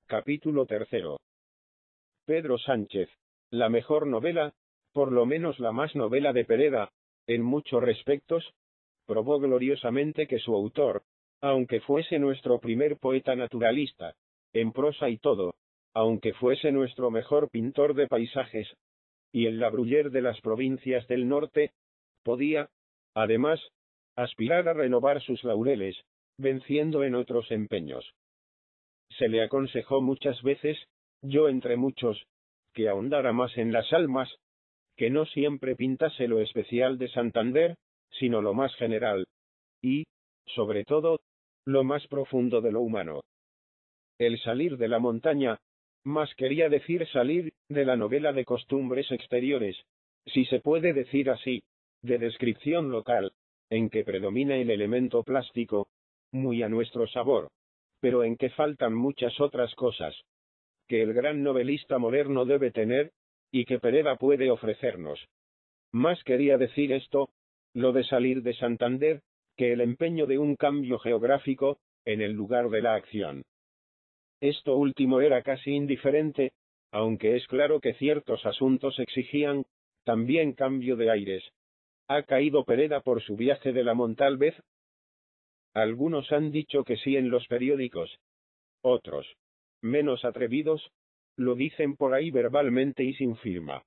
Capítulo 3. Pedro Sánchez. La mejor novela, por lo menos la más novela de Pereda, en muchos respectos, probó gloriosamente que su autor, aunque fuese nuestro primer poeta naturalista, en prosa y todo, aunque fuese nuestro mejor pintor de paisajes, y el Labruller de las provincias del norte, podía, además, aspirar a renovar sus laureles, venciendo en otros empeños. Se le aconsejó muchas veces, yo entre muchos, que ahondara más en las almas, que no siempre pintase lo especial de Santander, sino lo más general, y, sobre todo, lo más profundo de lo humano. El salir de la montaña, más quería decir salir de la novela de costumbres exteriores, si se puede decir así, de descripción local, en que predomina el elemento plástico, muy a nuestro sabor, pero en que faltan muchas otras cosas, que el gran novelista moderno debe tener, y que Pereda puede ofrecernos. Más quería decir esto, lo de salir de Santander, que el empeño de un cambio geográfico, en el lugar de la acción. Esto último era casi indiferente, aunque es claro que ciertos asuntos exigían, también cambio de aires. ¿Ha caído Pereda por su viaje de la Montalvez? Algunos han dicho que sí en los periódicos. Otros, menos atrevidos, lo dicen por ahí verbalmente y sin firma.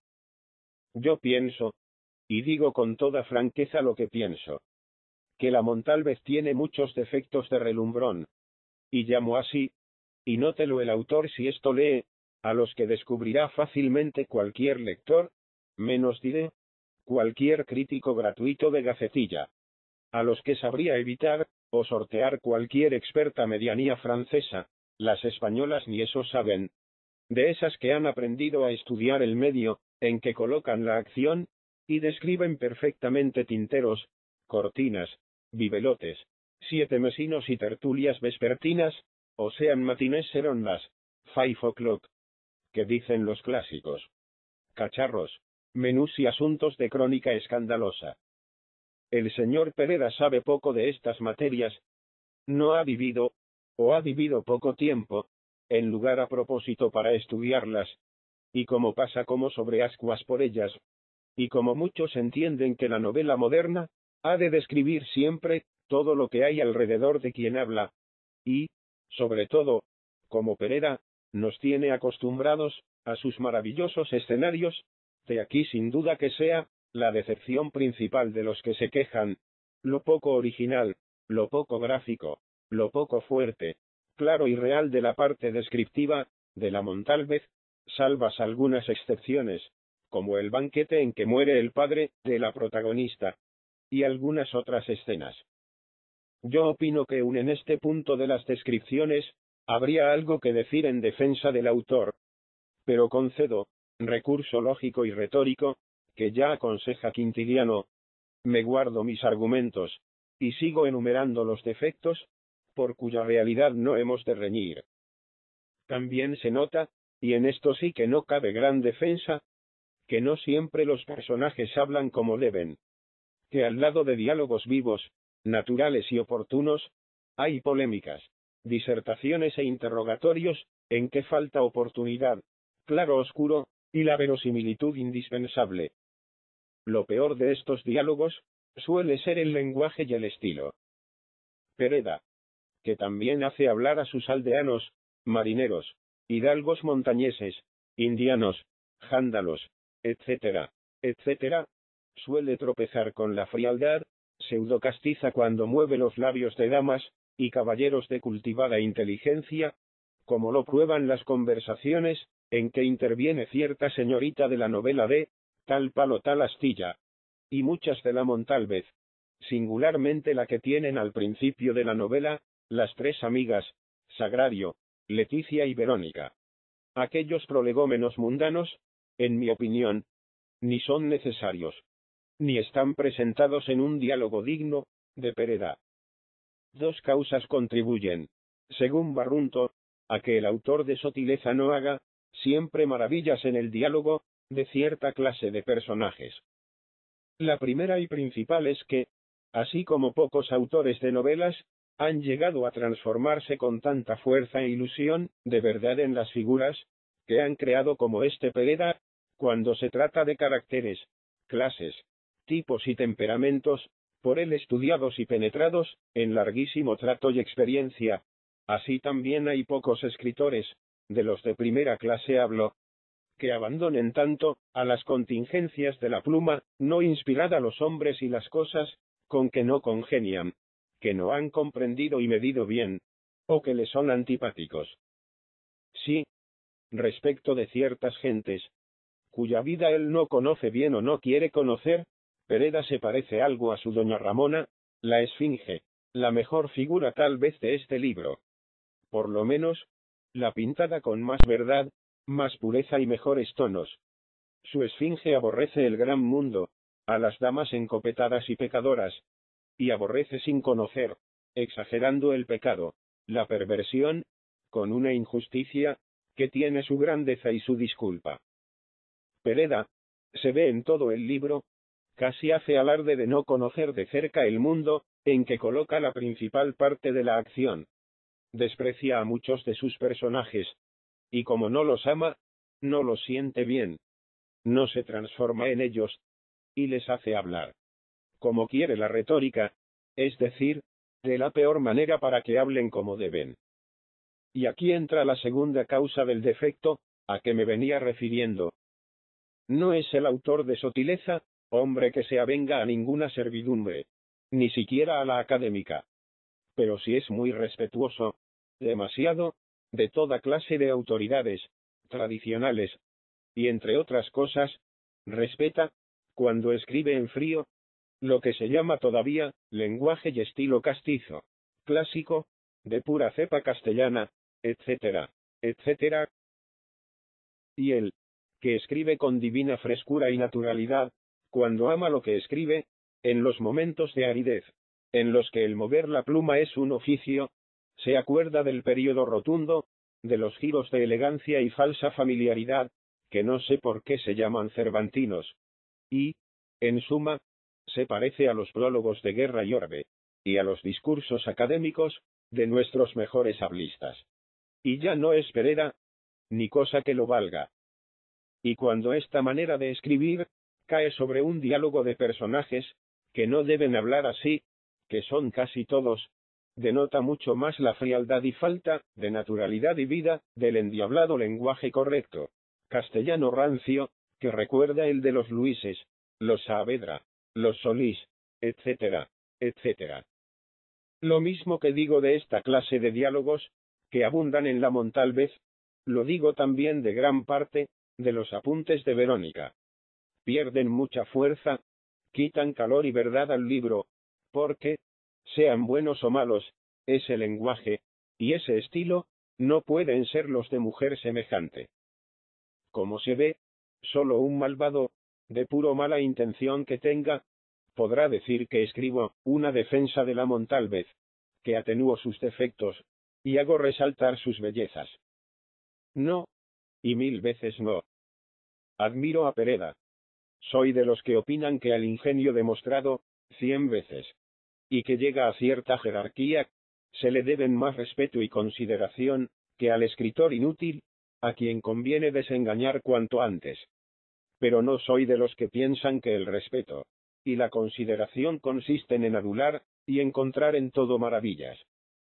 Yo pienso, y digo con toda franqueza lo que pienso, que la Montalvez tiene muchos defectos de relumbrón, y llamo así, y nótelo el autor si esto lee, a los que descubrirá fácilmente cualquier lector, menos diré, cualquier crítico gratuito de gacetilla, a los que sabría evitar, o sortear cualquier experta medianía francesa, las españolas ni eso saben, de esas que han aprendido a estudiar el medio, en que colocan la acción, y describen perfectamente tinteros, cortinas, bibelotes, siete mesinos y tertulias vespertinas, o sean matines serán las 5 o'clock, que dicen los clásicos. Cacharros, menús y asuntos de crónica escandalosa. El señor Pereda sabe poco de estas materias, no ha vivido, o ha vivido poco tiempo, en lugar a propósito para estudiarlas, y como pasa como sobre ascuas por ellas, y como muchos entienden que la novela moderna, ha de describir siempre, todo lo que hay alrededor de quien habla, y, sobre todo, como Pereda, nos tiene acostumbrados, a sus maravillosos escenarios, de aquí sin duda que sea, la decepción principal de los que se quejan, lo poco original, lo poco gráfico, lo poco fuerte, claro y real de la parte descriptiva, de la Montalvez, salvas algunas excepciones, como el banquete en que muere el padre de la protagonista, y algunas otras escenas. Yo opino que aun en este punto de las descripciones, habría algo que decir en defensa del autor, pero concedo, recurso lógico y retórico, que ya aconseja Quintiliano, me guardo mis argumentos, y sigo enumerando los defectos, por cuya realidad no hemos de reñir. También se nota, y en esto sí que no cabe gran defensa, que no siempre los personajes hablan como deben, que al lado de diálogos vivos, naturales y oportunos, hay polémicas, disertaciones e interrogatorios, en que falta oportunidad, claro oscuro, y la verosimilitud indispensable. Lo peor de estos diálogos, suele ser el lenguaje y el estilo. Pereda, que también hace hablar a sus aldeanos, marineros, hidalgos montañeses, indianos, jándalos, etcétera, etcétera, suele tropezar con la frialdad, pseudocastiza cuando mueve los labios de damas, y caballeros de cultivada inteligencia, como lo prueban las conversaciones, en que interviene cierta señorita de la novela de tal palo tal astilla, y muchas de la Montalvez, singularmente la que tienen al principio de la novela, las tres amigas, Sagrario, Leticia y Verónica. Aquellos prolegómenos mundanos, en mi opinión, ni son necesarios, ni están presentados en un diálogo digno de Pereda. Dos causas contribuyen, según Barrunto, a que el autor de Sotileza no haga, siempre maravillas en el diálogo, de cierta clase de personajes. La primera y principal es que, así como pocos autores de novelas, han llegado a transformarse con tanta fuerza e ilusión, de verdad en las figuras, que han creado como este Pereda, cuando se trata de caracteres, clases, tipos y temperamentos, por él estudiados y penetrados, en larguísimo trato y experiencia. Así también hay pocos escritores, de los de primera clase hablo, que abandonen tanto, a las contingencias de la pluma, no inspirada a los hombres y las cosas, con que no congenian, que no han comprendido y medido bien, o que le son antipáticos. Sí, respecto de ciertas gentes, cuya vida él no conoce bien o no quiere conocer, Pereda se parece algo a su doña Ramona, la Esfinge, la mejor figura tal vez de este libro. Por lo menos, la pintada con más verdad, más pureza y mejores tonos. Su Esfinge aborrece el gran mundo, a las damas encopetadas y pecadoras, y aborrece sin conocer, exagerando el pecado, la perversión, con una injusticia, que tiene su grandeza y su disculpa. Pereda, se ve en todo el libro, casi hace alarde de no conocer de cerca el mundo, en que coloca la principal parte de la acción. Desprecia a muchos de sus personajes, y como no los ama, no los siente bien. No se transforma en ellos, y les hace hablar como quiere la retórica, es decir, de la peor manera para que hablen como deben. Y aquí entra la segunda causa del defecto, a que me venía refiriendo. No es el autor de sotileza, hombre que se avenga a ninguna servidumbre, ni siquiera a la académica. Pero sí es muy respetuoso, demasiado, de toda clase de autoridades, tradicionales, y entre otras cosas, respeta, cuando escribe en frío, lo que se llama todavía, lenguaje y estilo castizo, clásico, de pura cepa castellana, etcétera, etcétera. Y él, que escribe con divina frescura y naturalidad, cuando ama lo que escribe, en los momentos de aridez, en los que el mover la pluma es un oficio, se acuerda del período rotundo, de los giros de elegancia y falsa familiaridad, que no sé por qué se llaman cervantinos, y, en suma, se parece a los prólogos de Guerra y Orbe, y a los discursos académicos, de nuestros mejores hablistas. Y ya no es Pereda, ni cosa que lo valga. Y cuando esta manera de escribir, cae sobre un diálogo de personajes, que no deben hablar así, que son casi todos, denota mucho más la frialdad y falta, de naturalidad y vida, del endiablado lenguaje correcto, castellano rancio, que recuerda el de los Luises, los Saavedra, los Solís, etcétera, etcétera. Lo mismo que digo de esta clase de diálogos, que abundan en la Montalvez, lo digo también de gran parte, de los apuntes de Verónica. Pierden mucha fuerza, quitan calor y verdad al libro, porque, sean buenos o malos, ese lenguaje, y ese estilo, no pueden ser los de mujer semejante. Como se ve, solo un malvado, de puro mala intención que tenga, podrá decir que escribo una defensa de la Montalvez, que atenúo sus defectos, y hago resaltar sus bellezas. No, y mil veces no. Admiro a Pereda. Soy de los que opinan que al ingenio demostrado, 100 veces, y que llega a cierta jerarquía, se le deben más respeto y consideración, que al escritor inútil, a quien conviene desengañar cuanto antes. Pero no soy de los que piensan que el respeto y la consideración consisten en adular, y encontrar en todo maravillas.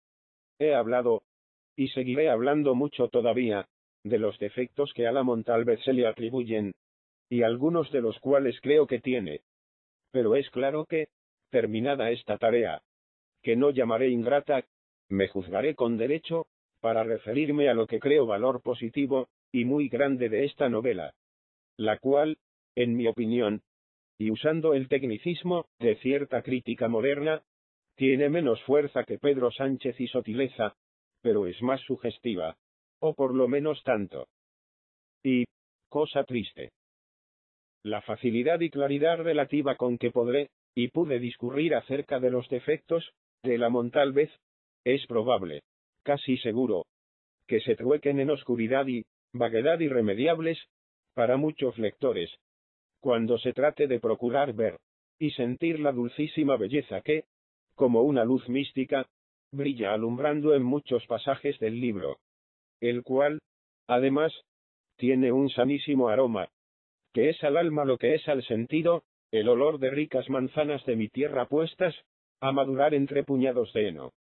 He hablado, y seguiré hablando mucho todavía, de los defectos que a la Montalvez se le atribuyen, y algunos de los cuales creo que tiene. Pero es claro que, terminada esta tarea, que no llamaré ingrata, me juzgaré con derecho, para referirme a lo que creo valor positivo, y muy grande de esta novela, la cual, en mi opinión, y usando el tecnicismo de cierta crítica moderna, tiene menos fuerza que Pedro Sánchez y Sotileza, pero es más sugestiva, o por lo menos tanto. Y, cosa triste, la facilidad y claridad relativa con que podré, y pude discurrir acerca de los defectos, de la Montalvez, es probable, casi seguro, que se truequen en oscuridad y vaguedad irremediables, para muchos lectores, cuando se trate de procurar ver y sentir la dulcísima belleza que, como una luz mística, brilla alumbrando en muchos pasajes del libro, el cual, además, tiene un sanísimo aroma, que es al alma lo que es al sentido, el olor de ricas manzanas de mi tierra puestas a madurar entre puñados de heno.